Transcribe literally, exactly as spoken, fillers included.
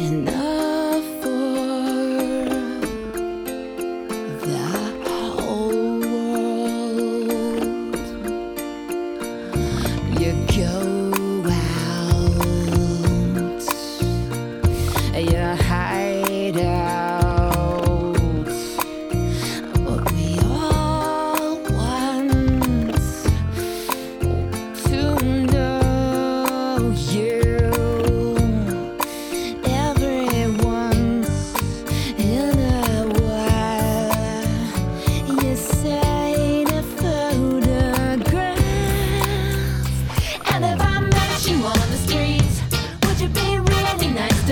enough for the whole world. You go out, you hide